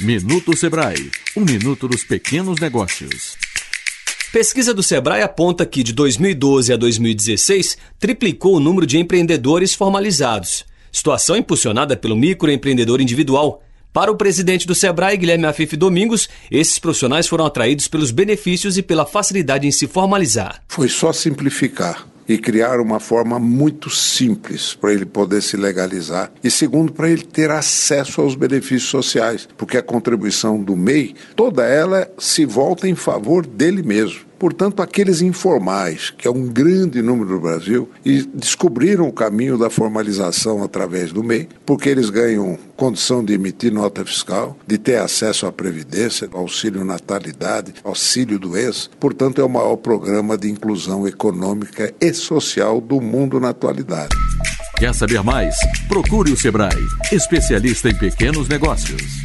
Minuto Sebrae, 1 minuto dos pequenos negócios. Pesquisa do Sebrae aponta que de 2012 a 2016 triplicou o número de empreendedores formalizados. Situação impulsionada pelo microempreendedor individual. Para o presidente do Sebrae, Guilherme Afif Domingos, esses profissionais foram atraídos pelos benefícios e pela facilidade em se formalizar. Foi só simplificar e criar uma forma muito simples para ele poder se legalizar. E segundo, para ele ter acesso aos benefícios sociais, porque a contribuição do MEI, toda ela se volta em favor dele mesmo. Portanto, aqueles informais, que é um grande número no Brasil, e descobriram o caminho da formalização através do MEI, porque eles ganham condição de emitir nota fiscal, de ter acesso à previdência, auxílio natalidade, auxílio doença. Portanto, é o maior programa de inclusão econômica e social do mundo na atualidade. Quer saber mais? Procure o Sebrae, especialista em pequenos negócios.